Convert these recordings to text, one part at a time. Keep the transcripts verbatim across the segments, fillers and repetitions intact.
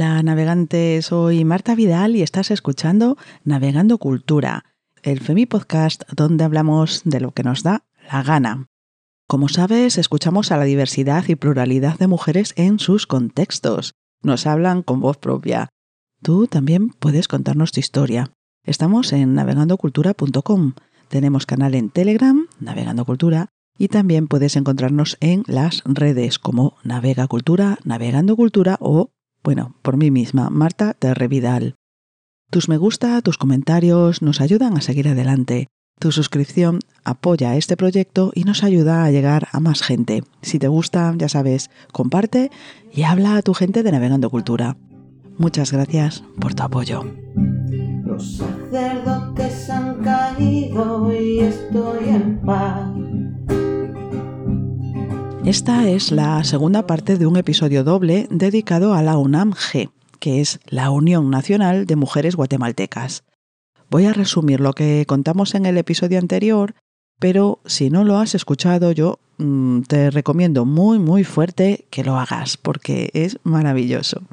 Hola navegantes, soy Marta Vidal y estás escuchando Navegando Cultura, el Femipodcast donde hablamos de lo que nos da la gana. Como sabes, escuchamos a la diversidad y pluralidad de mujeres en sus contextos. Nos hablan con voz propia. Tú también puedes contarnos tu historia. Estamos en navegando cultura punto com. Tenemos canal en Telegram, Navegando Cultura, y también puedes encontrarnos en las redes como Navega Cultura, Navegando Cultura o, bueno, por mí misma, Marta Terre Vidal. Tus me gusta, tus comentarios nos ayudan a seguir adelante. Tu suscripción apoya este proyecto y nos ayuda a llegar a más gente. Si te gusta, ya sabes, comparte y habla a tu gente de Navegando Cultura. Muchas gracias por tu apoyo. Los sacerdotes han caído y estoy en paz. Esta es la segunda parte de un episodio doble dedicado a la UNAM-G, que es la Unión Nacional de Mujeres Guatemaltecas. Voy a resumir lo que contamos en el episodio anterior, pero si no lo has escuchado, yo mmm, te recomiendo muy muy fuerte que lo hagas, porque es maravilloso.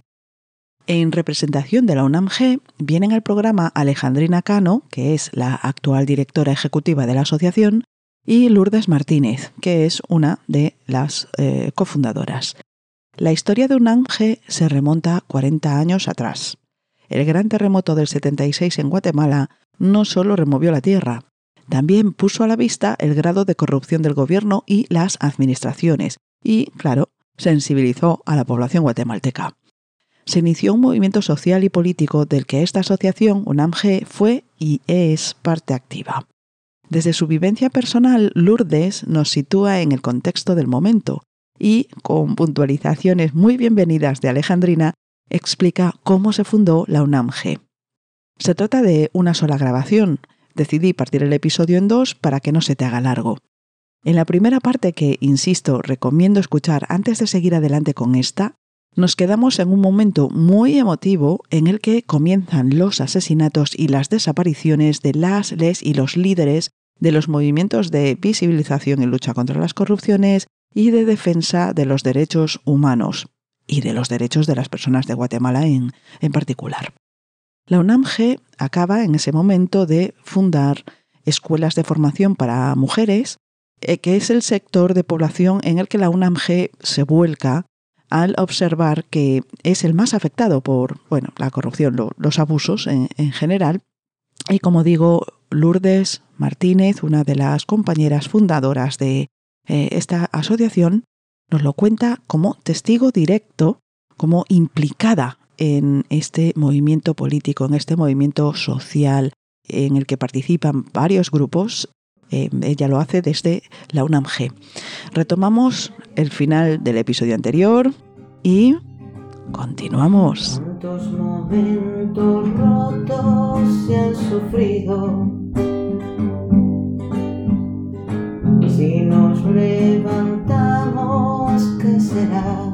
En representación de la UNAM-G vienen al programa Alejandrina Cano, que es la actual directora ejecutiva de la asociación, y Lourdes Martínez, que es una de las eh, cofundadoras. La historia de UNAM-G se remonta cuarenta años atrás. El gran terremoto del setenta y seis en Guatemala no solo removió la tierra, también puso a la vista el grado de corrupción del gobierno y las administraciones y, claro, sensibilizó a la población guatemalteca. Se inició un movimiento social y político del que esta asociación, UNAM-G, fue y es parte activa. Desde su vivencia personal, Lourdes nos sitúa en el contexto del momento y, con puntualizaciones muy bienvenidas de Alejandrina, explica cómo se fundó la UNAM-G. Se trata de una sola grabación. Decidí partir el episodio en dos para que no se te haga largo. En la primera parte, que, insisto, recomiendo escuchar antes de seguir adelante con esta, nos quedamos en un momento muy emotivo en el que comienzan los asesinatos y las desapariciones de las, les y los líderes de los movimientos de visibilización y lucha contra las corrupciones y de defensa de los derechos humanos y de los derechos de las personas de Guatemala en, en particular. La UNAM-G acaba en ese momento de fundar escuelas de formación para mujeres, eh, que es el sector de población en el que la UNAM-G se vuelca al observar que es el más afectado por, bueno, la corrupción, lo, los abusos en, en general. Y como digo, Lourdes Martínez, una de las compañeras fundadoras de eh, esta asociación, nos lo cuenta como testigo directo, como implicada en este movimiento político, en este movimiento social en el que participan varios grupos. Eh, ella lo hace desde la UNAM-G. Retomamos el final del episodio anterior y continuamos. ¿Cuántos momentos rotos se han sufrido? Si nos levantamos, ¿qué será?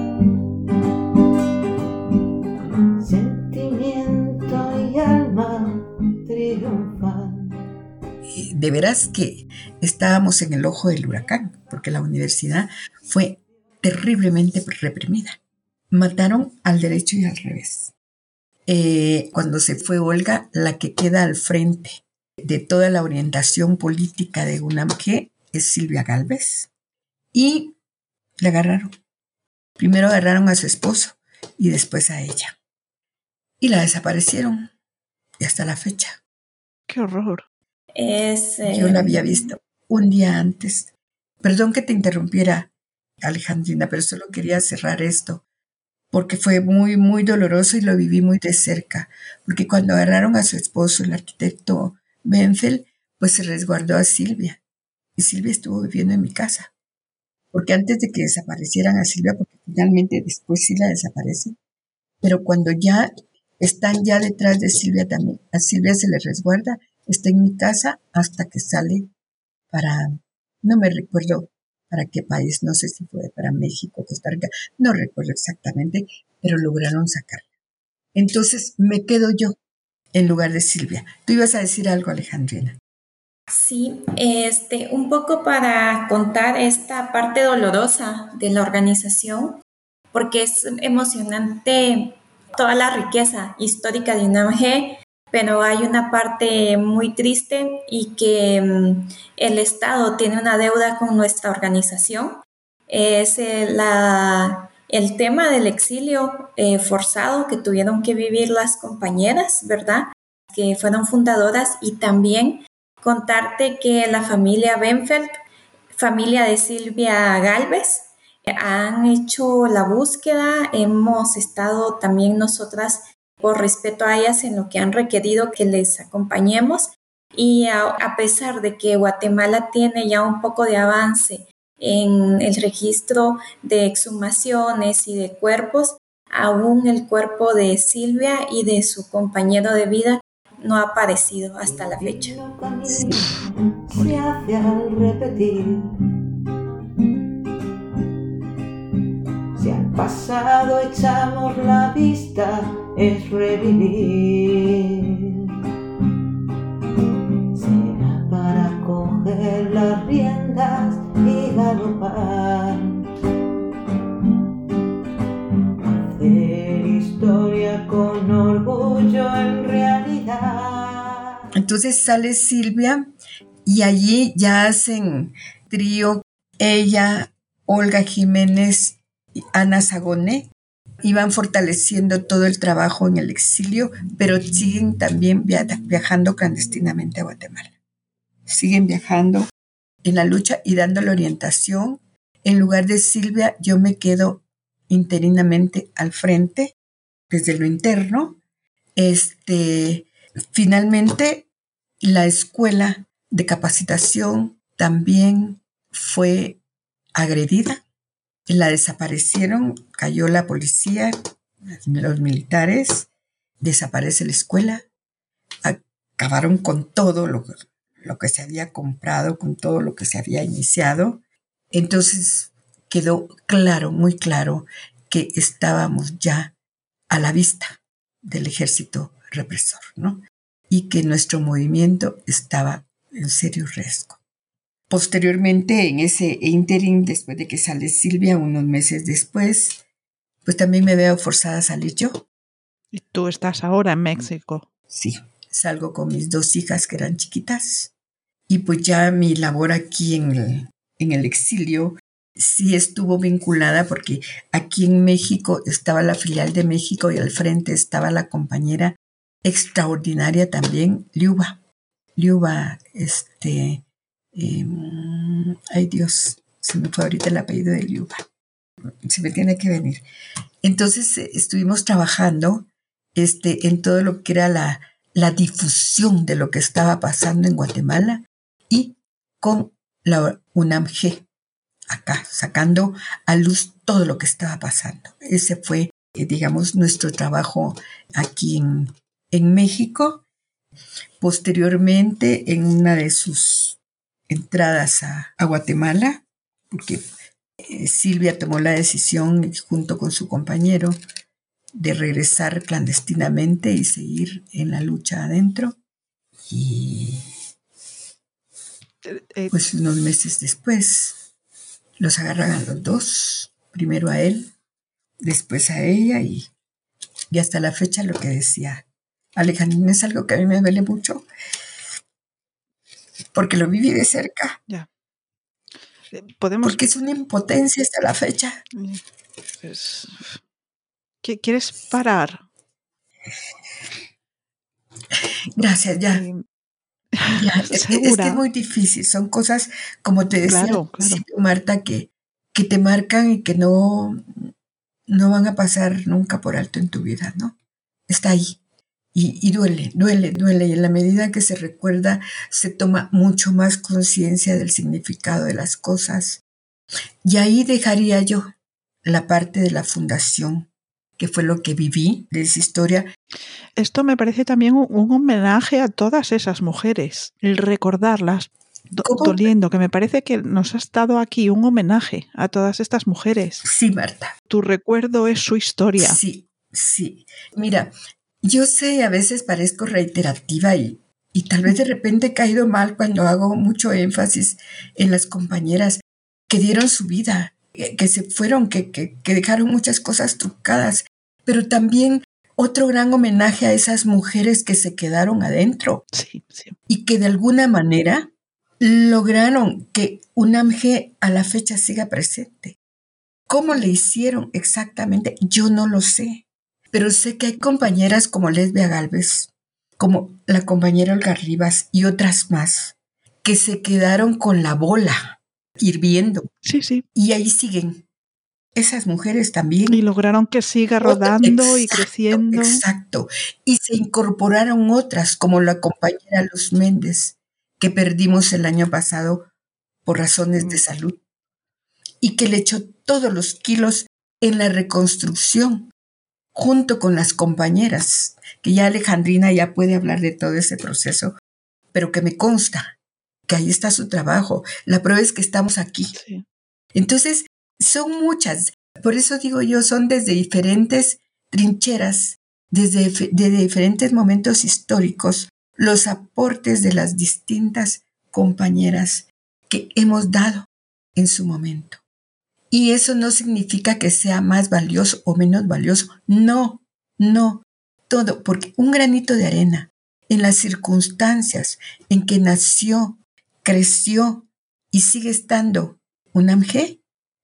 Sentimiento y alma triunfan. De veras que estábamos en el ojo del huracán, porque la universidad fue terriblemente reprimida. Mataron al derecho y al revés. Eh, cuando se fue Olga, la que queda al frente de toda la orientación política de UNAM-G es Silvia Gálvez. Y la agarraron. Primero agarraron a su esposo y después a ella. Y la desaparecieron. Y hasta la fecha. ¡Qué horror! Es, eh... Yo la había visto un día antes. Perdón que te interrumpiera, Alejandrina, pero solo quería cerrar esto, porque fue muy, muy doloroso y lo viví muy de cerca. Porque cuando agarraron a su esposo, el arquitecto Benfeld, pues se resguardó a Silvia. Y Silvia estuvo viviendo en mi casa. Porque antes de que desaparecieran a Silvia, porque finalmente después sí la desaparecen, pero cuando ya están ya detrás de Silvia también, a Silvia se le resguarda, está en mi casa hasta que sale para, no me recuerdo para qué país, no sé si fue para México, Costa Rica, no recuerdo exactamente, pero lograron sacarla. Entonces me quedo yo en lugar de Silvia. Tú ibas a decir algo, Alejandrina. Sí, este, un poco para contar esta parte dolorosa de la organización, porque es emocionante toda la riqueza histórica de UNAM G, pero hay una parte muy triste y que um, el Estado tiene una deuda con nuestra organización. Es eh, la, el tema del exilio eh, forzado que tuvieron que vivir las compañeras, ¿verdad?, que fueron fundadoras, y también contarte que la familia Benfeld, familia de Silvia Galvez, han hecho la búsqueda. Hemos estado también nosotras, por respeto a ellas, en lo que han requerido que les acompañemos, y a, a pesar de que Guatemala tiene ya un poco de avance en el registro de exhumaciones y de cuerpos, aún el cuerpo de Silvia y de su compañero de vida no ha aparecido hasta la fecha. Sí. Se hace al repetir. Si al pasado echamos la vista, es revivir. Será para coger las riendas y galopar. Hacer historia con orgullo en realidad. Entonces sale Silvia y allí ya hacen trío ella, Olga Jiménez y Ana Sagone, y van fortaleciendo todo el trabajo en el exilio, pero siguen también via- viajando clandestinamente a Guatemala. Siguen viajando en la lucha y dando la orientación. En lugar de Silvia, yo me quedo interinamente al frente, desde lo interno. Este, finalmente, la escuela de capacitación también fue agredida. La desaparecieron, cayó la policía, los militares, desaparece la escuela, acabaron con todo lo, lo que se había comprado, con todo lo que se había iniciado. Entonces quedó claro, muy claro, que estábamos ya a la vista del ejército represor, ¿no? Y que nuestro movimiento estaba en serio riesgo. Posteriormente, en ese interim, después de que sale Silvia, unos meses después, pues también me veo forzada a salir yo. ¿Y tú estás ahora en México? Sí, salgo con mis dos hijas que eran chiquitas, y pues ya mi labor aquí en el, en el exilio sí estuvo vinculada, porque aquí en México estaba la filial de México y al frente estaba la compañera extraordinaria también, Liuba. Liuba, este... Eh, ay Dios, se me fue ahorita el apellido de Liuba. Se me tiene que venir. Entonces eh, estuvimos trabajando este, en todo lo que era la, la difusión de lo que estaba pasando en Guatemala y con la UNAM G, acá, sacando a luz todo lo que estaba pasando. Ese fue, eh, digamos, nuestro trabajo aquí en, en México. Posteriormente, en una de sus entradas a, a Guatemala, porque eh, Silvia tomó la decisión junto con su compañero de regresar clandestinamente y seguir en la lucha adentro. Y pues unos meses después los agarran a los dos, primero a él, después a ella, y, y hasta la fecha lo que decía Alejandrina es algo que a mí me duele mucho, porque lo viví de cerca. Ya. Podemos... Porque es una impotencia hasta la fecha. Pues, ¿quieres parar? Gracias, ya. Eh, ya. Es, es que es muy difícil. Son cosas, como te decía claro, al principio, claro. Marta, que, que te marcan y que no, no van a pasar nunca por alto en tu vida, ¿no? Está ahí. Y, y duele, duele, duele. Y en la medida que se recuerda, se toma mucho más conciencia del significado de las cosas. Y ahí dejaría yo la parte de la fundación, que fue lo que viví de esa historia. Esto me parece también un, un homenaje a todas esas mujeres, el recordarlas, do, doliendo, que me parece que nos has dado aquí un homenaje a todas estas mujeres. Sí, Marta. Tu recuerdo es su historia. Sí, sí. Mira, yo sé, a veces parezco reiterativa y, y tal vez de repente he caído mal cuando hago mucho énfasis en las compañeras que dieron su vida, que, que se fueron, que, que, que dejaron muchas cosas trucadas, pero también otro gran homenaje a esas mujeres que se quedaron adentro. Sí, sí. Y que de alguna manera lograron que UNAMG a la fecha siga presente. ¿Cómo le hicieron exactamente? Yo no lo sé. Pero sé que hay compañeras como Lesbia Gálvez, como la compañera Olga Rivas y otras más, que se quedaron con la bola hirviendo. Sí, sí. Y ahí siguen. Esas mujeres también. Y lograron que siga rodando Otra, y exacto, creciendo. Exacto. Y se incorporaron otras, como la compañera Luz Méndez, que perdimos el año pasado por razones mm. de salud, y que le echó todos los kilos en la reconstrucción, junto con las compañeras, que ya Alejandrina ya puede hablar de todo ese proceso, pero que me consta que ahí está su trabajo. La prueba es que estamos aquí. Sí. Entonces, son muchas. Por eso digo yo, son desde diferentes trincheras, desde, desde diferentes momentos históricos, los aportes de las distintas compañeras que hemos dado en su momento. Y eso no significa que sea más valioso o menos valioso. No, no, todo, porque un granito de arena en las circunstancias en que nació, creció y sigue estando UNAMG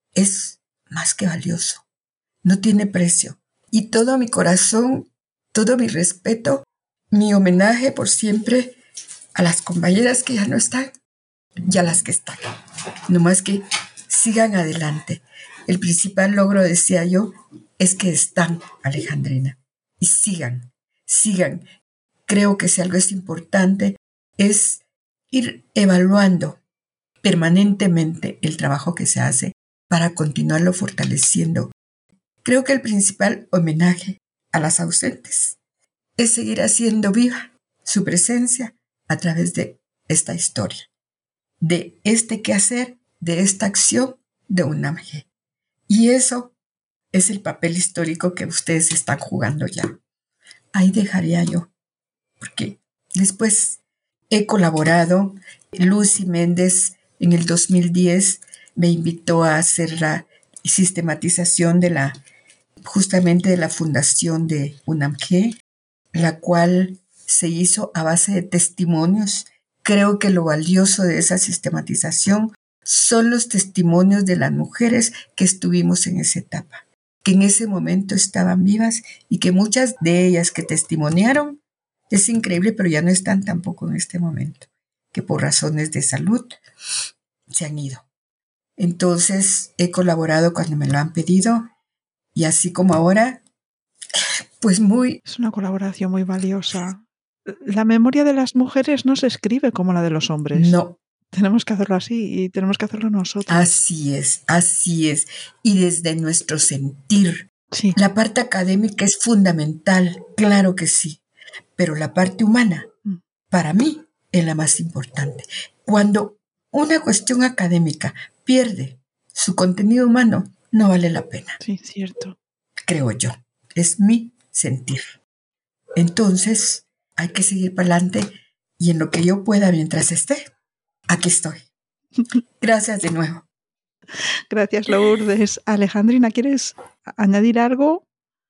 es más que valioso. No tiene precio. Y todo mi corazón, todo mi respeto, mi homenaje por siempre a las compañeras que ya no están y a las que están. No más que sigan adelante. El principal logro, decía yo, es que están, Alejandrina. Y sigan, sigan. Creo que si algo es importante es ir evaluando permanentemente el trabajo que se hace para continuarlo fortaleciendo. Creo que el principal homenaje a las ausentes es seguir haciendo viva su presencia a través de esta historia, de este quehacer, de esta acción de UNAMG. Y eso es el papel histórico que ustedes están jugando ya. Ahí dejaría yo, porque después he colaborado. Lucy Méndez en el dos mil diez me invitó a hacer la sistematización de la, justamente de la fundación de UNAMG, la cual se hizo a base de testimonios. Creo que lo valioso de esa sistematización son los testimonios de las mujeres que estuvimos en esa etapa, que en ese momento estaban vivas y que muchas de ellas que testimoniaron, es increíble, pero ya no están tampoco en este momento, que por razones de salud se han ido. Entonces he colaborado cuando me lo han pedido y así como ahora, pues muy... Es una colaboración muy valiosa. La memoria de las mujeres no se escribe como la de los hombres. No. Tenemos que hacerlo así y tenemos que hacerlo nosotros. Así es, así es. Y desde nuestro sentir. Sí. La parte académica es fundamental, claro que sí. Pero la parte humana, mm. para mí, es la más importante. Cuando una cuestión académica pierde su contenido humano, no vale la pena. Sí, cierto. Creo yo. Es mi sentir. Entonces, hay que seguir para adelante y en lo que yo pueda mientras esté, aquí estoy. Gracias de nuevo. Gracias, Lourdes. Alejandrina, ¿quieres añadir algo?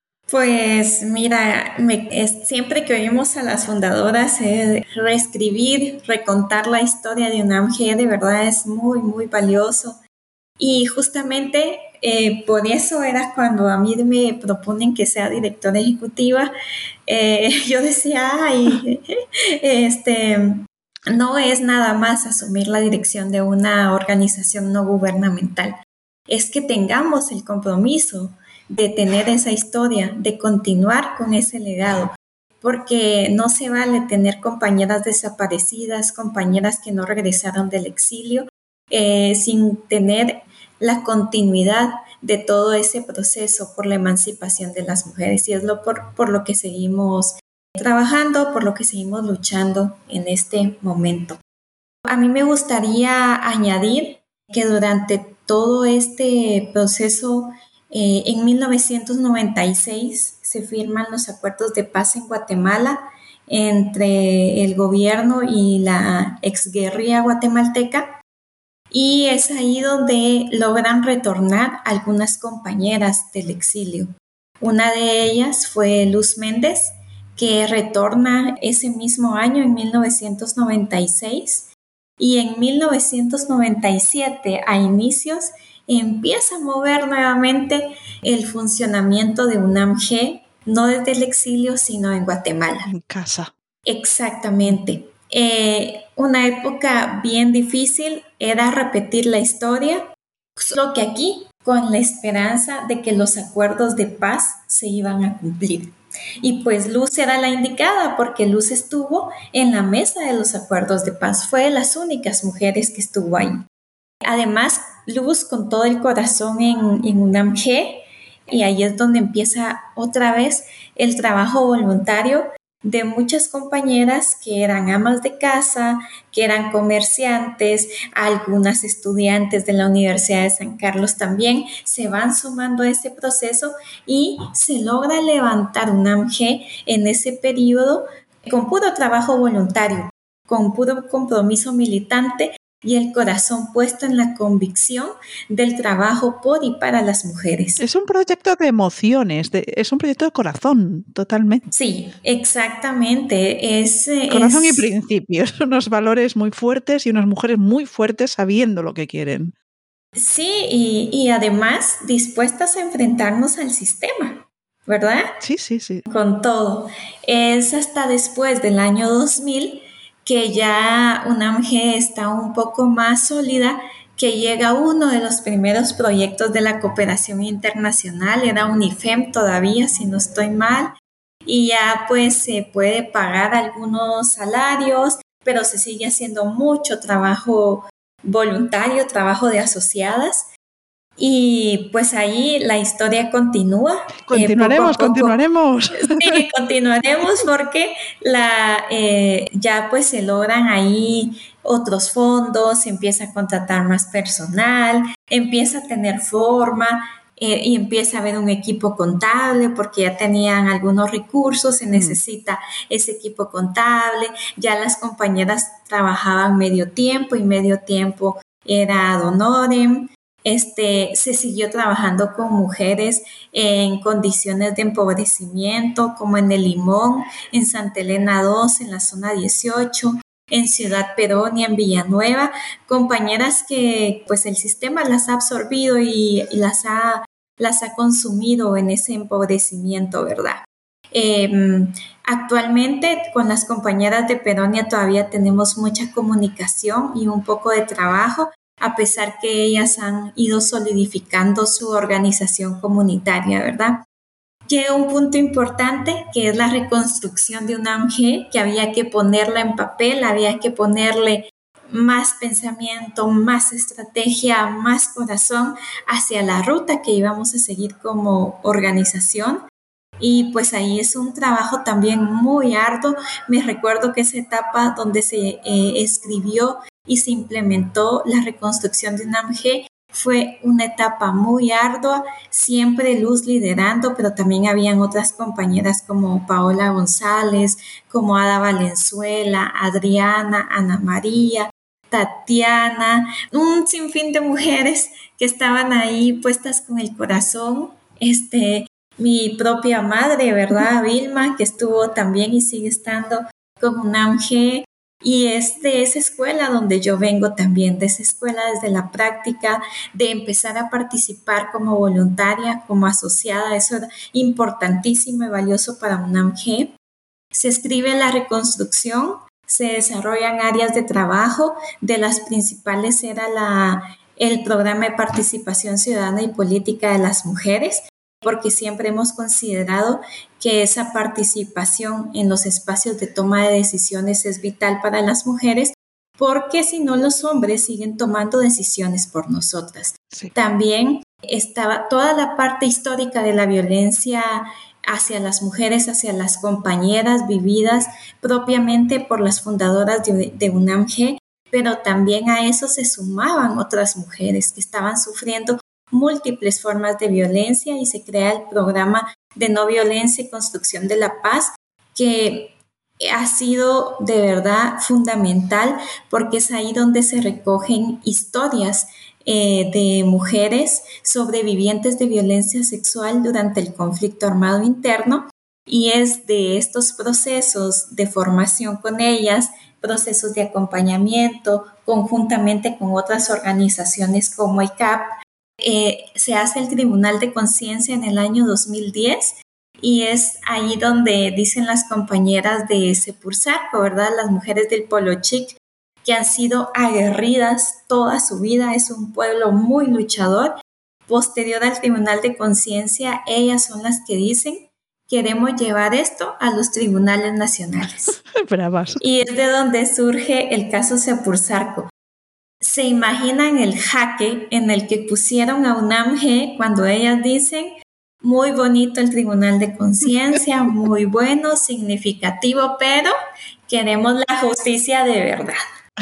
Pues mira, me, es, siempre que oímos a las fundadoras, eh, reescribir, recontar la historia de UNAMG, de verdad es muy, muy valioso. Y justamente eh, por eso era cuando a mí me proponen que sea directora ejecutiva, eh, yo decía, ay, este, no es nada más asumir la dirección de una organización no gubernamental, es que tengamos el compromiso de tener esa historia, de continuar con ese legado, porque no se vale tener compañeras desaparecidas, compañeras que no regresaron del exilio, eh, sin tener la continuidad de todo ese proceso por la emancipación de las mujeres. Y es lo por, por lo que seguimos trabajando, por lo que seguimos luchando en este momento. A mí me gustaría añadir que durante todo este proceso, eh, en mil novecientos noventa y seis se firman los acuerdos de paz en Guatemala entre el gobierno y la exguerrilla guatemalteca. Y es ahí donde logran retornar algunas compañeras del exilio. Una de ellas fue Luz Méndez, que retorna ese mismo año, en mil novecientos noventa y seis, y en mil novecientos noventa y siete, a inicios, empieza a mover nuevamente el funcionamiento de UNAM-G, no desde el exilio, sino en Guatemala. En casa. Exactamente. Eh, una época bien difícil era repetir la historia, solo que aquí con la esperanza de que los acuerdos de paz se iban a cumplir. Y pues Luz era la indicada porque Luz estuvo en la mesa de los acuerdos de paz, fue de las únicas mujeres que estuvo ahí. Además, Luz con todo el corazón en, en UNAM-G, y ahí es donde empieza otra vez el trabajo voluntario de muchas compañeras que eran amas de casa, que eran comerciantes, algunas estudiantes de la Universidad de San Carlos también se van sumando a ese proceso y se logra levantar UNAM-G en ese periodo con puro trabajo voluntario, con puro compromiso militante y el corazón puesto en la convicción del trabajo por y para las mujeres. Es un proyecto de emociones, de, es un proyecto de corazón, totalmente. Sí, exactamente. Es, corazón es... y principios, unos valores muy fuertes y unas mujeres muy fuertes sabiendo lo que quieren. Sí, y, y además dispuestas a enfrentarnos al sistema, ¿verdad? Sí, sí, sí. Con todo. Es hasta después del año dos mil que ya UNAM-G está un poco más sólida, que llega uno de los primeros proyectos de la cooperación internacional, era UNIFEM todavía, si no estoy mal, y ya pues se puede pagar algunos salarios, pero se sigue haciendo mucho trabajo voluntario, trabajo de asociadas. Y pues ahí la historia continúa. Continuaremos, eh, poco a poco. continuaremos. Sí, continuaremos porque la, eh, ya pues se logran ahí otros fondos, se empieza a contratar más personal, empieza a tener forma eh, y empieza a haber un equipo contable porque ya tenían algunos recursos, se necesita mm. ese equipo contable, ya las compañeras trabajaban medio tiempo y medio tiempo era ad honorem. Este, se siguió trabajando con mujeres en condiciones de empobrecimiento, como en El Limón, en Santa Elena dos, en la zona dieciocho, en Ciudad Peronia, en Villanueva, compañeras que pues el sistema las ha absorbido y, y las, ha, las ha consumido en ese empobrecimiento, ¿verdad? Eh, actualmente con las compañeras de Peronia todavía tenemos mucha comunicación y un poco de trabajo, a pesar que ellas han ido solidificando su organización comunitaria, ¿verdad? Llega un punto importante que es la reconstrucción de UNAM-G, que había que ponerla en papel, había que ponerle más pensamiento, más estrategia, más corazón hacia la ruta que íbamos a seguir como organización. Y pues ahí es un trabajo también muy arduo. Me recuerdo que esa etapa donde se eh, escribió y se implementó la reconstrucción de UNAM-G fue una etapa muy ardua, siempre Luz liderando, pero también habían otras compañeras como Paola González, como Ada Valenzuela, Adriana, Ana María, Tatiana, un sinfín de mujeres que estaban ahí puestas con el corazón. Este, mi propia madre, ¿verdad? Vilma, que estuvo también y sigue estando con UNAM-G. Y es de esa escuela donde yo vengo también, de esa escuela desde la práctica, de empezar a participar como voluntaria, como asociada. Eso era importantísimo y valioso para UNAM-G. Se escribe la reconstrucción, se desarrollan áreas de trabajo, de las principales era la, el programa de participación ciudadana y política de las mujeres, porque siempre hemos considerado que esa participación en los espacios de toma de decisiones es vital para las mujeres, porque si no los hombres siguen tomando decisiones por nosotras. Sí. También estaba toda la parte histórica de la violencia hacia las mujeres, hacia las compañeras vividas propiamente por las fundadoras de, de UNAM-G, pero también a eso se sumaban otras mujeres que estaban sufriendo múltiples formas de violencia y se crea el programa de no violencia y construcción de la paz, que ha sido de verdad fundamental porque es ahí donde se recogen historias eh, de mujeres sobrevivientes de violencia sexual durante el conflicto armado interno, y es de estos procesos de formación con ellas, procesos de acompañamiento, conjuntamente con otras organizaciones como I C A P. Eh, se hace el Tribunal de Conciencia en el año dos mil diez, y es ahí donde dicen las compañeras de Sepursarco, ¿verdad? Las mujeres del Polo Chic, que han sido aguerridas toda su vida, es un pueblo muy luchador. Posterior al Tribunal de Conciencia, ellas son las que dicen: queremos llevar esto a los tribunales nacionales. Bravas. Y es de donde surge el caso Sepursarco. ¿Se imaginan el jaque en el que pusieron a UNAM G cuando ellas dicen: muy bonito el Tribunal de Conciencia, muy bueno, significativo, pero queremos la justicia de verdad?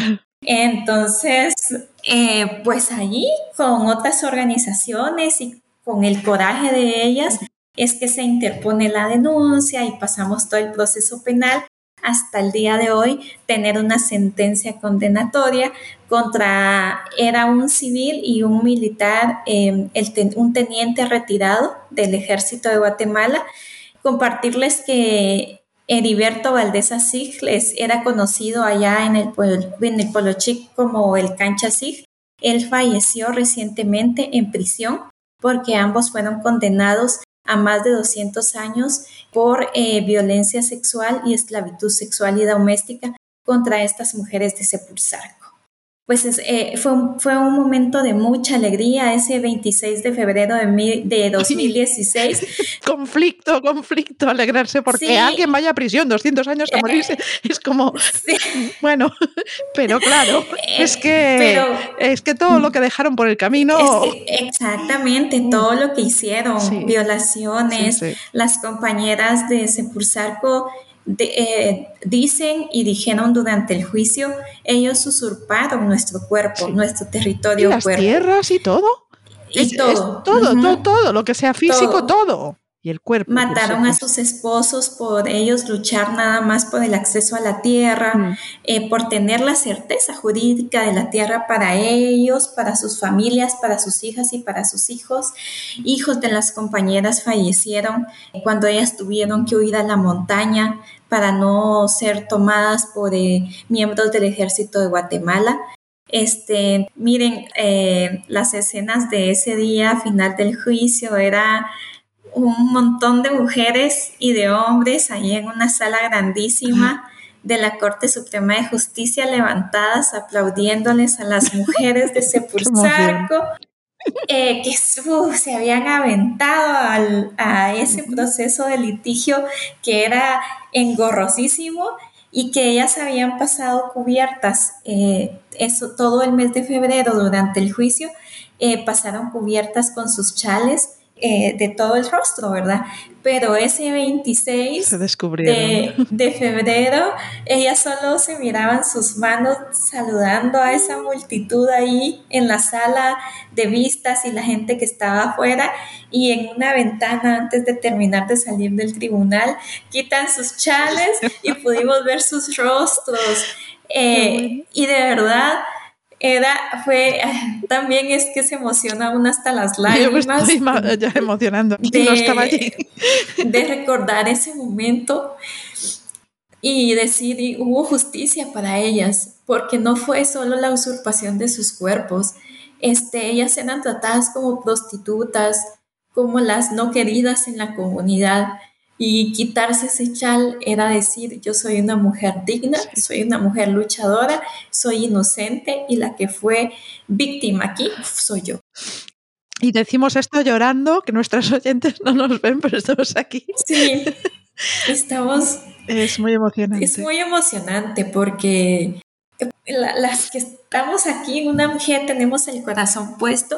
Entonces, eh, pues allí, con otras organizaciones y con el coraje de ellas, es que se interpone la denuncia y pasamos todo el proceso penal hasta el día de hoy tener una sentencia condenatoria contra, era un civil y un militar, eh, el ten, un teniente retirado del Ejército de Guatemala. Compartirles que Heriberto Valdés Sigles era conocido allá en el, en el Polo Chic como el Cancha Sig. Él falleció recientemente en prisión porque ambos fueron condenados a más de doscientos años por eh, violencia sexual y esclavitud sexual y doméstica contra estas mujeres de Sepursarco. Pues es, eh, fue, un, fue un momento de mucha alegría ese veintiséis de febrero de, mi, de dos mil dieciséis. conflicto, conflicto, alegrarse porque sí. Alguien vaya a prisión doscientos años a morirse, es como, sí. Bueno, pero claro, es que, pero, es que todo lo que dejaron por el camino... Es que exactamente, todo lo que hicieron, sí. violaciones, sí, sí. Las compañeras de Sepursarco De, eh, dicen y dijeron durante el juicio, ellos usurparon nuestro cuerpo, sí. nuestro territorio, y las cuerpo. tierras y todo, y es, todo, es todo, uh-huh. todo, todo, lo que sea físico, todo, todo. Y el cuerpo. Mataron a sus esposos por ellos luchar nada más por el acceso a la tierra, mm. eh, por tener la certeza jurídica de la tierra para ellos, para sus familias, para sus hijas y para sus hijos. Hijos de las compañeras fallecieron cuando ellas tuvieron que huir a la montaña para no ser tomadas por eh, miembros del Ejército de Guatemala. Este, miren, eh, las escenas de ese día final del juicio era un montón de mujeres y de hombres ahí en una sala grandísima de la Corte Suprema de Justicia, levantadas aplaudiéndoles a las mujeres de Sepursarco, eh, que uh, se habían aventado al, a ese proceso de litigio que era engorrosísimo y que ellas habían pasado cubiertas, eh, eso todo el mes de febrero durante el juicio, eh, pasaron cubiertas con sus chales Eh, de todo el rostro, ¿verdad? Pero ese veintiséis de, de febrero, ellas solo se miraban sus manos saludando a esa multitud ahí en la sala de vistas y la gente que estaba afuera, y en una ventana antes de terminar de salir del tribunal quitan sus chales y pudimos ver sus rostros, eh, y de verdad Era, fue, también es que se emociona uno hasta las lágrimas. Yo me estoy ya emocionando, de, no estaba allí. De recordar ese momento y decir, hubo justicia para ellas, porque no fue solo la usurpación de sus cuerpos. Este, ellas eran tratadas como prostitutas, como las no queridas en la comunidad. Y quitarse ese chal era decir, yo soy una mujer digna, soy una mujer luchadora, soy inocente, y la que fue víctima aquí soy yo. Y decimos esto llorando, que nuestras oyentes no nos ven, pero estamos aquí. Sí, estamos... Es muy emocionante. Es muy emocionante porque la, las que estamos aquí en UNAM G tenemos el corazón puesto,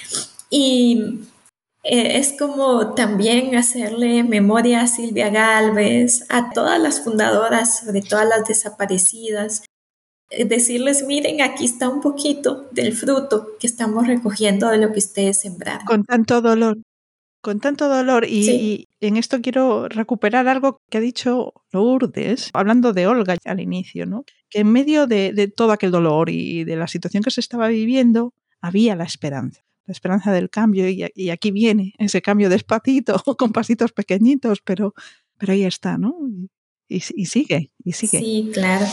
y... es como también hacerle memoria a Silvia Gálvez, a todas las fundadoras, sobre todo a las desaparecidas, decirles, miren, aquí está un poquito del fruto que estamos recogiendo de lo que ustedes sembraron. Con tanto dolor, con tanto dolor. Y, sí. y en esto quiero recuperar algo que ha dicho Lourdes, hablando de Olga al inicio, ¿no? Que en medio de, de todo aquel dolor y de la situación que se estaba viviendo, había la esperanza, la esperanza del cambio, y, y aquí viene ese cambio despacito, con pasitos pequeñitos, pero, pero ahí está, ¿no? Y, y, y sigue, y sigue. Sí, claro.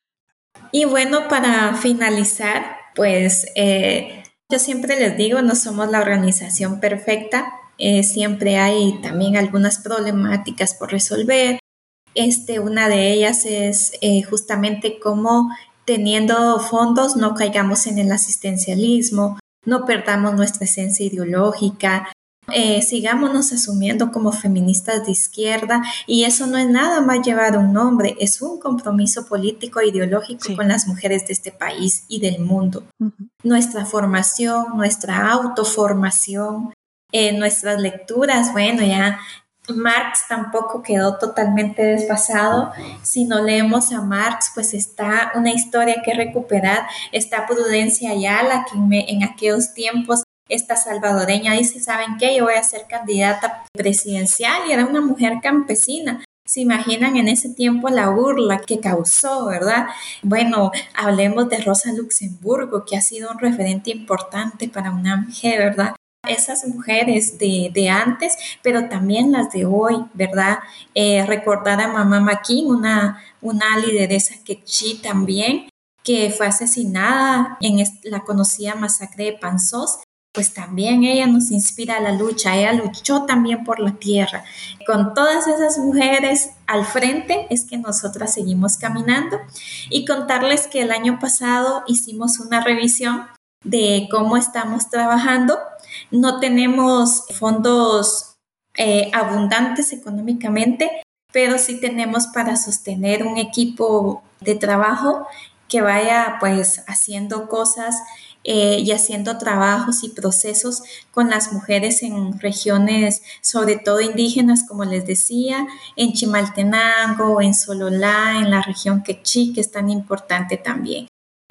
Y bueno, para finalizar, pues eh, yo siempre les digo, no somos la organización perfecta, eh, siempre hay también algunas problemáticas por resolver. Este, una de ellas es eh, justamente cómo teniendo fondos no caigamos en el asistencialismo, no perdamos nuestra esencia ideológica, eh, sigámonos asumiendo como feministas de izquierda, y eso no es nada más llevar un nombre, es un compromiso político e ideológico sí. con las mujeres de este país y del mundo. Uh-huh. Nuestra formación, nuestra autoformación, eh, nuestras lecturas, bueno, ya Marx tampoco quedó totalmente desfasado. Si no leemos a Marx, pues está una historia que recuperar. Está Prudencia Ayala, que en, en aquellos tiempos, esta salvadoreña dice, ¿saben qué? Yo voy a ser candidata presidencial, y era una mujer campesina. Se imaginan en ese tiempo la burla que causó, ¿verdad? Bueno, hablemos de Rosa Luxemburgo, que ha sido un referente importante para una mujer, ¿verdad? Esas mujeres de, de antes, pero también las de hoy, ¿verdad? Eh, recordar a Mamá Maquín, una, una lideresa quechí también, que fue asesinada en la conocida masacre de Panzós, pues también ella nos inspira a la lucha, ella luchó también por la tierra. Con todas esas mujeres al frente es que nosotras seguimos caminando, y contarles que el año pasado hicimos una revisión de cómo estamos trabajando. No tenemos fondos eh, abundantes económicamente, pero sí tenemos para sostener un equipo de trabajo que vaya pues haciendo cosas eh, y haciendo trabajos y procesos con las mujeres en regiones, sobre todo indígenas, como les decía, en Chimaltenango, en Sololá, en la región quechí, que es tan importante también.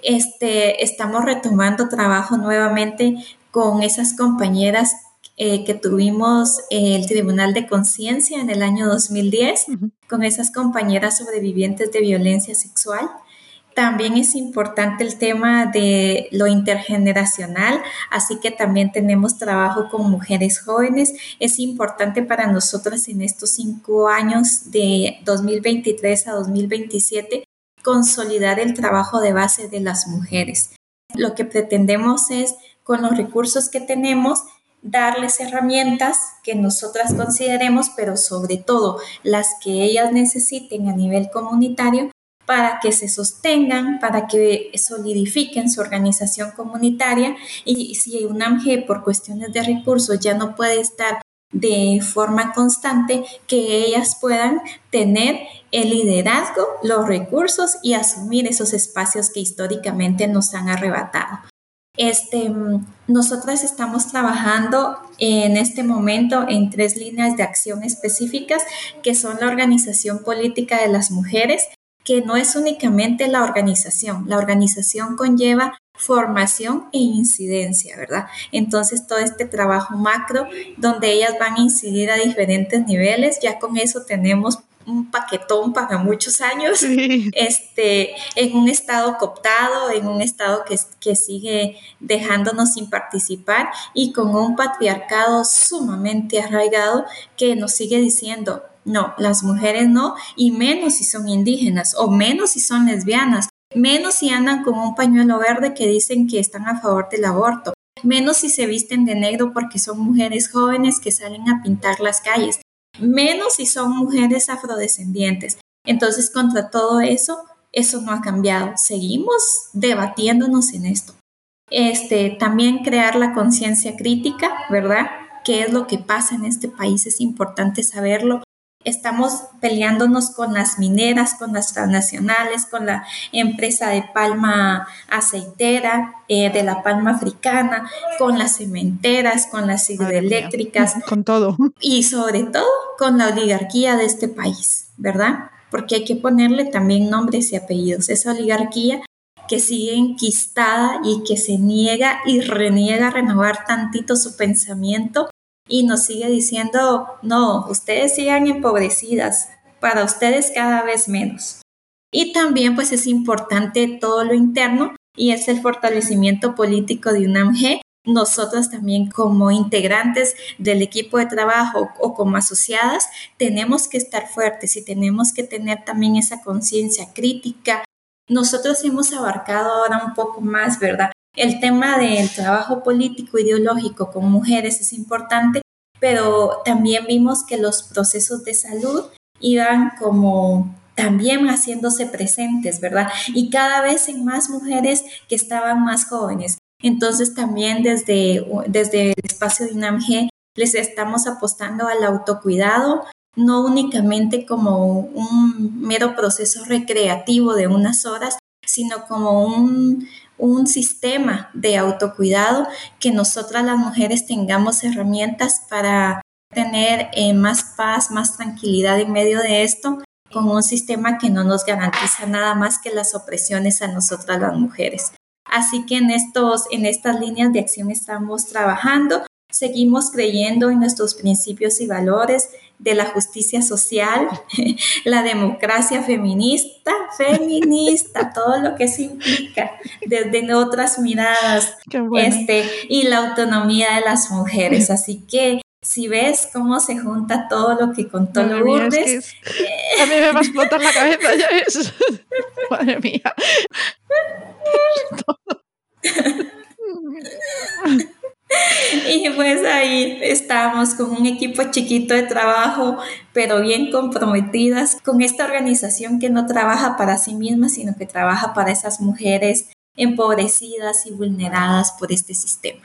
Este, estamos retomando trabajo nuevamente con esas compañeras eh, que tuvimos eh, el Tribunal de Conciencia en el año dos mil diez, uh-huh. con esas compañeras sobrevivientes de violencia sexual. También es importante el tema de lo intergeneracional, así que también tenemos trabajo con mujeres jóvenes. Es importante para nosotras en estos cinco años de dos mil veintitrés a dos mil veintisiete consolidar el trabajo de base de las mujeres. Lo que pretendemos es, con los recursos que tenemos, darles herramientas que nosotras consideremos, pero sobre todo las que ellas necesiten a nivel comunitario, para que se sostengan, para que solidifiquen su organización comunitaria. Y si UNAMG por cuestiones de recursos ya no puede estar de forma constante, que ellas puedan tener el liderazgo, los recursos y asumir esos espacios que históricamente nos han arrebatado. Este, nosotras estamos trabajando en este momento en tres líneas de acción específicas, que son la organización política de las mujeres, que no es únicamente la organización, la organización conlleva formación e incidencia, ¿verdad? Entonces todo este trabajo macro donde ellas van a incidir a diferentes niveles, ya con eso tenemos un paquetón para muchos años, sí. este, en un estado cooptado, en un estado que, que sigue dejándonos sin participar, y con un patriarcado sumamente arraigado que nos sigue diciendo, no, las mujeres no, y menos si son indígenas, o menos si son lesbianas, menos si andan con un pañuelo verde que dicen que están a favor del aborto, menos si se visten de negro porque son mujeres jóvenes que salen a pintar las calles, menos si son mujeres afrodescendientes. Entonces, contra todo eso, eso no ha cambiado. Seguimos debatiéndonos en esto. Este, también crear la conciencia crítica, ¿verdad? ¿Qué es lo que pasa en este país? Es importante saberlo. Estamos peleándonos con las mineras, con las transnacionales, con la empresa de palma aceitera, eh, de la palma africana, con las cementeras, con las hidroeléctricas. Con todo. Y sobre todo con la oligarquía de este país, ¿verdad? Porque hay que ponerle también nombres y apellidos. Esa oligarquía que sigue enquistada y que se niega y reniega a renovar tantito su pensamiento, y nos sigue diciendo, no, ustedes sigan empobrecidas, para ustedes cada vez menos. Y también pues es importante todo lo interno, y es el fortalecimiento político de UNAMG. Nosotros también como integrantes del equipo de trabajo o como asociadas tenemos que estar fuertes y tenemos que tener también esa conciencia crítica. Nosotros hemos abarcado ahora un poco más, ¿verdad? El tema del trabajo político ideológico con mujeres es importante, pero también vimos que los procesos de salud iban como también haciéndose presentes, ¿verdad? Y cada vez en más mujeres que estaban más jóvenes. Entonces también desde, desde el espacio de UNAMG les estamos apostando al autocuidado, no únicamente como un mero proceso recreativo de unas horas, sino como un, un sistema de autocuidado, que nosotras las mujeres tengamos herramientas para tener eh, más paz, más tranquilidad en medio de esto, con un sistema que no nos garantiza nada más que las opresiones a nosotras las mujeres. Así que en, estos, en estas líneas de acción estamos trabajando, seguimos creyendo en nuestros principios y valores de la justicia social, la democracia feminista, feminista, todo lo que eso implica, desde otras miradas, bueno. este, y la autonomía de las mujeres. Así que si ves cómo se junta todo lo que contó Madre mía, Lourdes, es que es... eh... a mí me va a explotar la cabeza, ya ves. Madre mía. Y pues ahí estamos con un equipo chiquito de trabajo, pero bien comprometidas con esta organización que no trabaja para sí misma, sino que trabaja para esas mujeres empobrecidas y vulneradas por este sistema.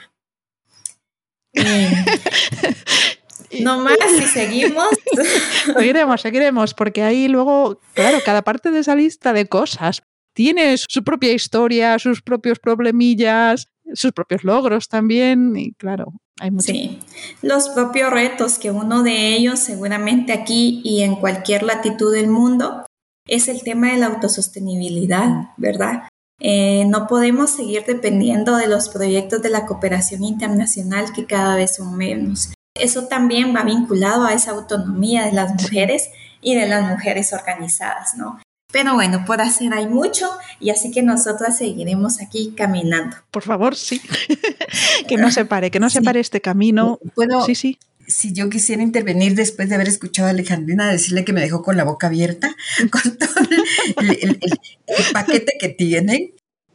Y no más, si seguimos. Seguiremos, seguiremos, porque ahí luego, claro, cada parte de esa lista de cosas tiene su propia historia, sus propios problemillas, sus propios logros también, y claro, hay mucho. Sí, los propios retos, que uno de ellos seguramente aquí y en cualquier latitud del mundo es el tema de la autosostenibilidad, ¿verdad? Eh, no podemos seguir dependiendo de los proyectos de la cooperación internacional, que cada vez son menos. Eso también va vinculado a esa autonomía de las mujeres y de las mujeres organizadas, ¿no? Pero bueno, por hacer hay mucho, y así que nosotras seguiremos aquí caminando. Por favor, sí. Que no se pare, que no sí. se pare este camino. Bueno, sí, sí. Si yo quisiera intervenir después de haber escuchado a Alejandrina, decirle que me dejó con la boca abierta con todo el, el, el, el paquete que tienen.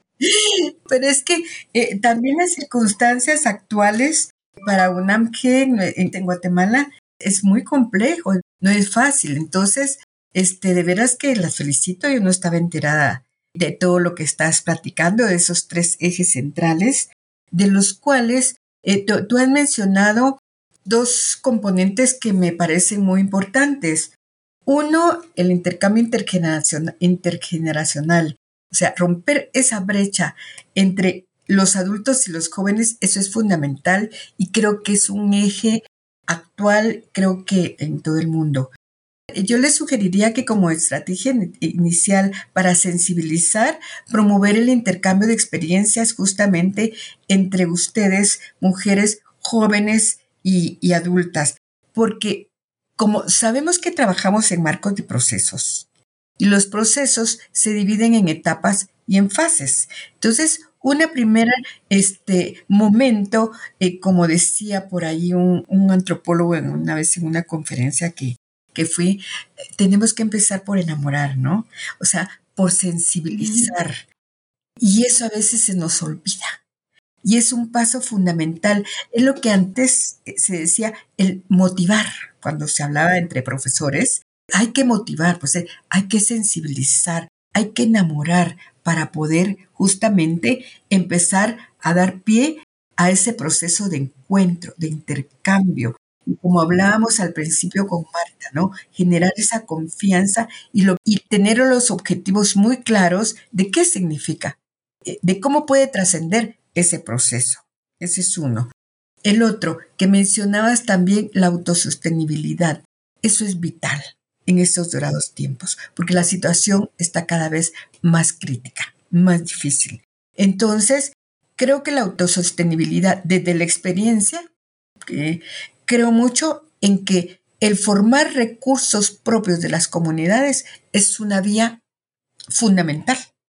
Pero es que eh, también las circunstancias actuales para UNAMG en, en Guatemala es muy complejo, no es fácil. Entonces, este, de veras que las felicito. Yo no estaba enterada de todo lo que estás platicando, de esos tres ejes centrales, de los cuales eh, tú, tú has mencionado dos componentes que me parecen muy importantes. Uno, el intercambio intergeneracional, intergeneracional. O sea, romper esa brecha entre los adultos y los jóvenes, eso es fundamental y creo que es un eje actual, creo que en todo el mundo. Yo les sugeriría que como estrategia inicial para sensibilizar, promover el intercambio de experiencias justamente entre ustedes, mujeres jóvenes y, y adultas, porque como sabemos que trabajamos en marcos de procesos y los procesos se dividen en etapas y en fases. Entonces, una primera este, momento, eh, como decía por ahí un, un antropólogo en una vez en una conferencia que que fui, tenemos que empezar por enamorar, ¿no? O sea, por sensibilizar. Y eso a veces se nos olvida. Y es un paso fundamental. Es lo que antes se decía, el motivar. Cuando se hablaba entre profesores, hay que motivar, pues hay que sensibilizar, hay que enamorar para poder justamente empezar a dar pie a ese proceso de encuentro, de intercambio. Y como hablábamos al principio con Marta, ¿no? Generar esa confianza y, lo, y tener los objetivos muy claros de qué significa, de cómo puede trascender ese proceso. Ese es uno. El otro, que mencionabas también, la autosostenibilidad. Eso es vital en estos dorados tiempos, porque la situación está cada vez más crítica, más difícil. Entonces, creo que la autosostenibilidad desde la experiencia, que creo mucho en que el formar recursos propios de las comunidades es una vía fundamental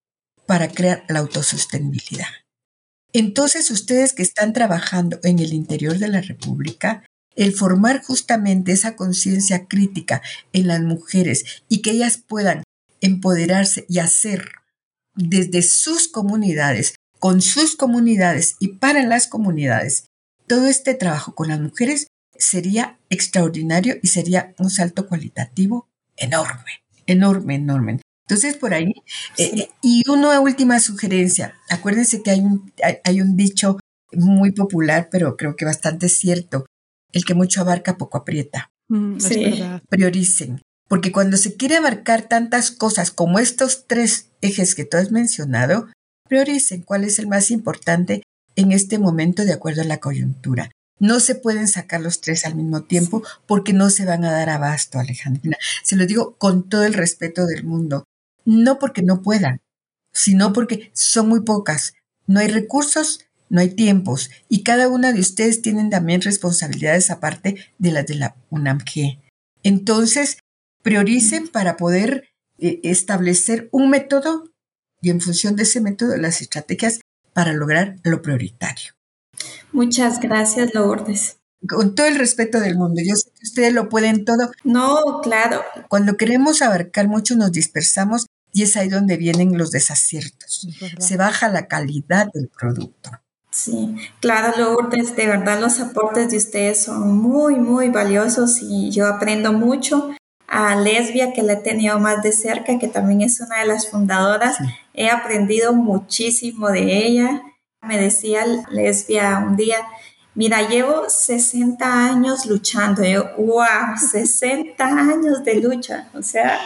para crear la autosostenibilidad. Entonces, ustedes que están trabajando en el interior de la República, el formar justamente esa conciencia crítica en las mujeres y que ellas puedan empoderarse y hacer desde sus comunidades, con sus comunidades y para las comunidades, todo este trabajo con las mujeres sería extraordinario y sería un salto cualitativo enorme, enorme, enorme. Entonces, por ahí, sí. eh, y una última sugerencia, acuérdense que hay un, hay, hay un dicho muy popular, pero creo que bastante cierto, el que mucho abarca, poco aprieta. Mm, sí. Es verdad. Prioricen, porque cuando se quiere abarcar tantas cosas como estos tres ejes que tú has mencionado, prioricen cuál es el más importante en este momento de acuerdo a la coyuntura. No se pueden sacar los tres al mismo tiempo porque no se van a dar abasto, Alejandrina. Se lo digo con todo el respeto del mundo. No porque no puedan, sino porque son muy pocas. No hay recursos, no hay tiempos. Y cada una de ustedes tienen también responsabilidades aparte de las de la UNAMG. Entonces, prioricen para poder eh, establecer un método y en función de ese método las estrategias para lograr lo prioritario. Muchas gracias, Lourdes. Con todo el respeto del mundo, yo sé que ustedes lo pueden todo. No, claro. Cuando queremos abarcar mucho nos dispersamos y es ahí donde vienen los desaciertos. Se baja la calidad del producto. Sí, claro, Lourdes, de verdad los aportes de ustedes son muy, muy valiosos y yo aprendo mucho. A Lesbia, que la he tenido más de cerca, que también es una de las fundadoras, sí. He aprendido muchísimo de ella. Me decía Lesbia un día, mira, llevo sesenta años luchando. Y yo, wow, sesenta años de lucha, o sea,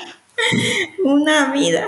una vida.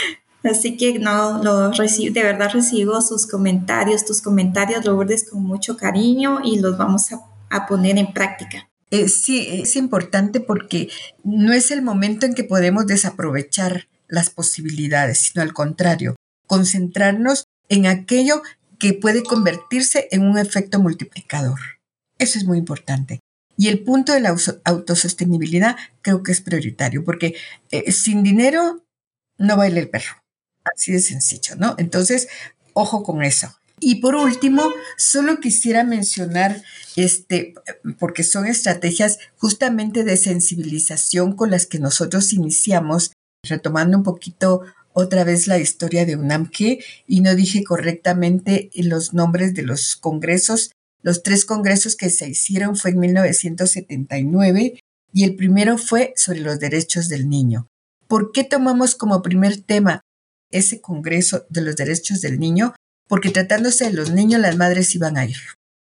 Así que no, lo recibo, de verdad recibo sus comentarios, tus comentarios, Lourdes, con mucho cariño y los vamos a, a poner en práctica. Eh, sí, es importante porque no es el momento en que podemos desaprovechar las posibilidades, sino al contrario, concentrarnos en aquello que puede convertirse en un efecto multiplicador. Eso es muy importante. Y el punto de la autosostenibilidad creo que es prioritario, porque eh, sin dinero no baila el perro. Así de sencillo, ¿no? Entonces, ojo con eso. Y por último, solo quisiera mencionar, este, porque son estrategias justamente de sensibilización con las que nosotros iniciamos, retomando un poquito otra vez la historia de UNAMG, y no dije correctamente los nombres de los congresos. Los tres congresos que se hicieron fue en mil novecientos setenta y nueve y el primero fue sobre los derechos del niño. ¿Por qué tomamos como primer tema ese congreso de los derechos del niño? Porque tratándose de los niños, las madres iban a ir.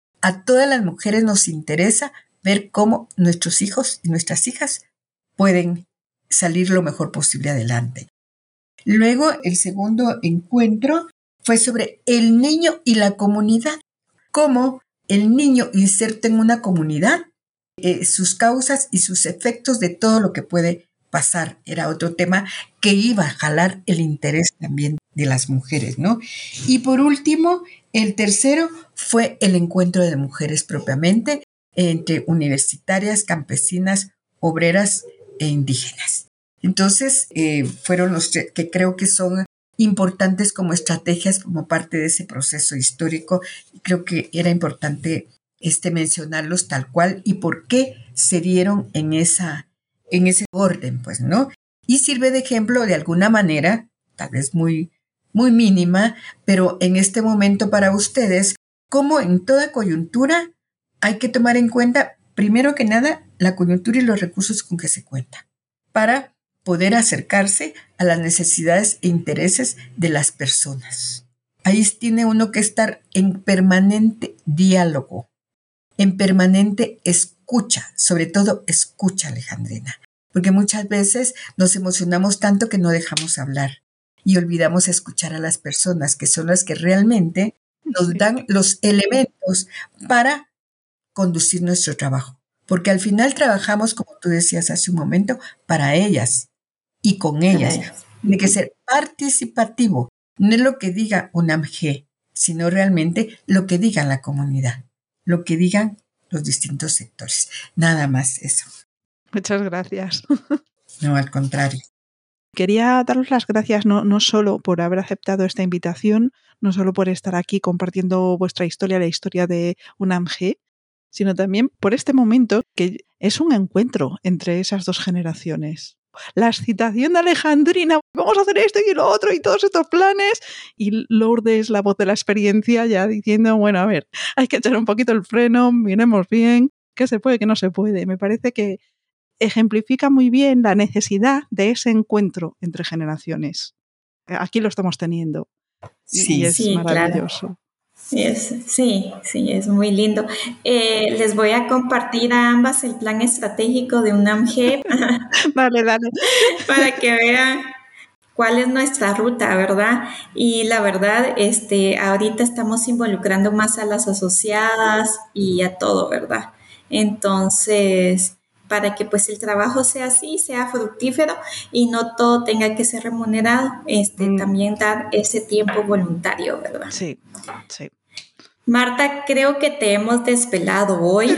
A todas las mujeres nos interesa ver cómo nuestros hijos y nuestras hijas pueden salir lo mejor posible adelante. Luego, el segundo encuentro fue sobre el niño y la comunidad. Cómo el niño inserta en una comunidad eh, sus causas y sus efectos de todo lo que puede pasar. Era otro tema que iba a jalar el interés también de las mujeres, ¿no? Y por último, el tercero fue el encuentro de mujeres propiamente entre universitarias, campesinas, obreras e indígenas. Entonces, eh, fueron los que creo que son importantes como estrategias, como parte de ese proceso histórico. Creo que era importante este, mencionarlos tal cual y por qué se dieron en esa en ese orden, pues, ¿no? Y sirve de ejemplo de alguna manera, tal vez muy, muy mínima, pero en este momento para ustedes, cómo en toda coyuntura hay que tomar en cuenta, primero que nada, la coyuntura y los recursos con que se cuenta, para poder acercarse a las necesidades e intereses de las personas. Ahí tiene uno que estar en permanente diálogo, en permanente escucha, sobre todo escucha, Alejandrina, porque muchas veces nos emocionamos tanto que no dejamos hablar y olvidamos escuchar a las personas, que son las que realmente nos dan los elementos para conducir nuestro trabajo, porque al final trabajamos, como tú decías hace un momento, para ellas y con ellas. Tiene que ser participativo, no es lo que diga UNAMG, sino realmente lo que diga la comunidad, lo que digan los distintos sectores. Nada más eso. Muchas gracias. No, al contrario. Quería daros las gracias no, no solo por haber aceptado esta invitación, no solo por estar aquí compartiendo vuestra historia, la historia de UNAM G, sino también por este momento que es un encuentro entre esas dos generaciones. La excitación de Alejandrina, vamos a hacer esto y lo otro y todos estos planes, y Lourdes, la voz de la experiencia, ya diciendo, bueno, a ver, hay que echar un poquito el freno, miremos bien, qué se puede, qué no se puede. Me parece que ejemplifica muy bien la necesidad de ese encuentro entre generaciones. Aquí lo estamos teniendo. Sí, y es sí, maravilloso. Claro. Es, sí, sí, es muy lindo. Eh, les voy a compartir a ambas el plan estratégico de UNAM G Dale, dale. para que vean cuál es nuestra ruta, ¿verdad? Y la verdad, este, ahorita estamos involucrando más a las asociadas y a todo, ¿verdad? Entonces, para que pues el trabajo sea así, sea fructífero y no todo tenga que ser remunerado, este, mm. también dar ese tiempo voluntario, ¿verdad? Sí, sí. Marta, creo que te hemos desvelado hoy.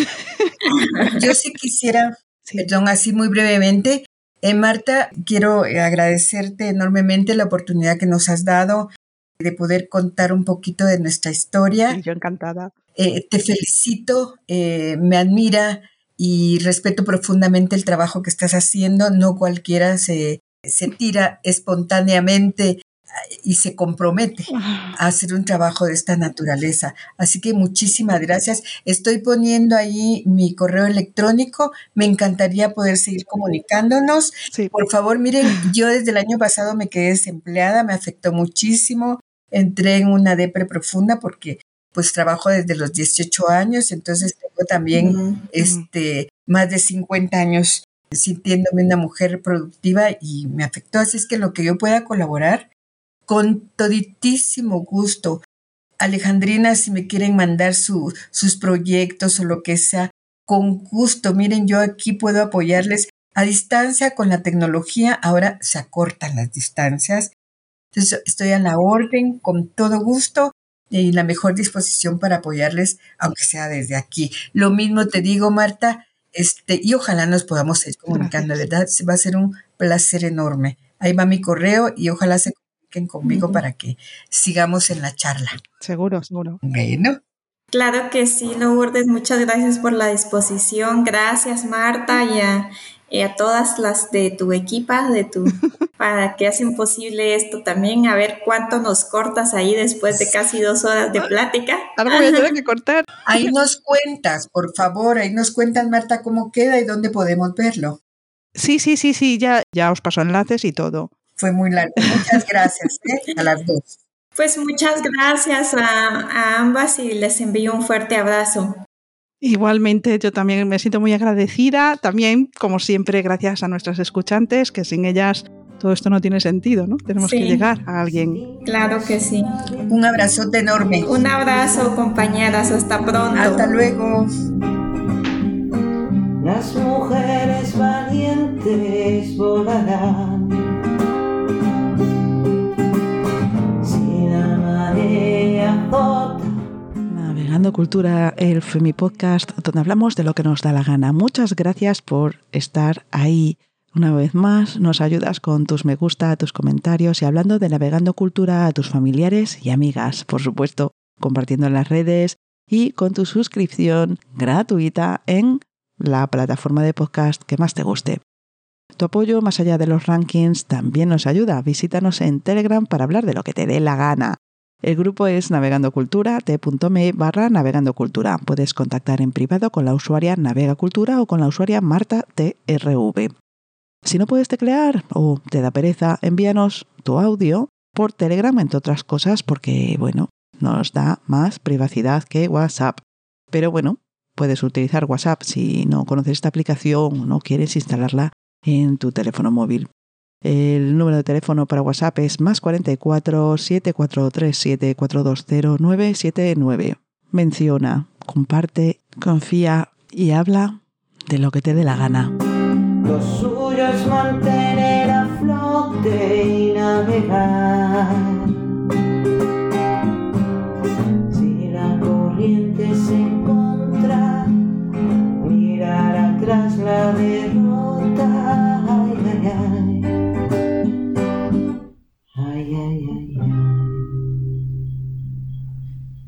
Yo sí quisiera, sí. perdón, así muy brevemente. Eh, Marta, quiero agradecerte enormemente la oportunidad que nos has dado de poder contar un poquito de nuestra historia. Sí, yo encantada. Eh, te felicito, eh, me admira y respeto profundamente el trabajo que estás haciendo. No cualquiera se, se tira espontáneamente y se compromete a hacer un trabajo de esta naturaleza. Así que muchísimas gracias. Estoy poniendo ahí mi correo electrónico. Me encantaría poder seguir comunicándonos. Sí. Por favor, miren, yo desde el año pasado me quedé desempleada, me afectó muchísimo. Entré en una depre profunda porque pues trabajo desde los dieciocho años, entonces tengo también uh-huh. este, más de cincuenta años sintiéndome una mujer productiva y me afectó. Así es que lo que yo pueda colaborar, con toditísimo gusto. Alejandrina, si me quieren mandar su, sus proyectos o lo que sea, con gusto. Miren, yo aquí puedo apoyarles a distancia con la tecnología. Ahora se acortan las distancias. Entonces, estoy a la orden con todo gusto y la mejor disposición para apoyarles, aunque sea desde aquí. Lo mismo te digo, Marta, este, y ojalá nos podamos seguir comunicando, de verdad, va a ser un placer enorme. Ahí va mi correo y ojalá se conmigo uh-huh. para que sigamos en la charla. Seguro, seguro. Bueno. Claro que sí, Lourdes, muchas gracias por la disposición. Gracias, Marta, y a, y a todas las de tu equipa, de tu, para que hacen posible esto también. A ver cuánto nos cortas ahí después de casi dos horas de plática. Ahora voy a tener que cortar. Ahí nos cuentas, por favor, ahí nos cuentas, Marta, cómo queda y dónde podemos verlo. Sí, sí, sí, sí, ya, ya os paso enlaces y todo. Fue muy largo. Muchas gracias, ¿eh? A las dos. Pues muchas gracias a, a ambas y les envío un fuerte abrazo. Igualmente, yo también me siento muy agradecida. También, como siempre, gracias a nuestras escuchantes, que sin ellas todo esto no tiene sentido, ¿no? Tenemos sí. que llegar a alguien. Claro que sí. Un abrazote enorme. Un abrazo, compañeras. Hasta pronto. Hasta luego. Las mujeres valientes volarán. Navegando Cultura, el Femipodcast, donde hablamos de lo que nos da la gana. Muchas gracias por estar ahí una vez más. Nos ayudas con tus me gusta, tus comentarios y hablando de Navegando Cultura a tus familiares y amigas, por supuesto, compartiendo en las redes y con tu suscripción gratuita en la plataforma de podcast que más te guste. Tu apoyo, más allá de los rankings, también nos ayuda. Visítanos en Telegram para hablar de lo que te dé la gana. El grupo es Navegando Cultura, t.me barra Navegando Cultura. Puedes contactar en privado con la usuaria Navega Cultura o con la usuaria Marta T R V. Si no puedes teclear o te da pereza, envíanos tu audio por Telegram, entre otras cosas, porque, bueno, nos da más privacidad que WhatsApp. Pero bueno, puedes utilizar WhatsApp si no conoces esta aplicación o no quieres instalarla en tu teléfono móvil. El número de teléfono para WhatsApp es más cuarenta y cuatro, siete cuatro tres siete, cuatro dos cero, nueve siete nueve. Menciona, comparte, confía y habla de lo que te dé la gana. Lo suyo es mantener a flote y navegar. Si la corriente se encuentra, mirar atrás la derrota. Ay, ay, ay. yeah, yeah.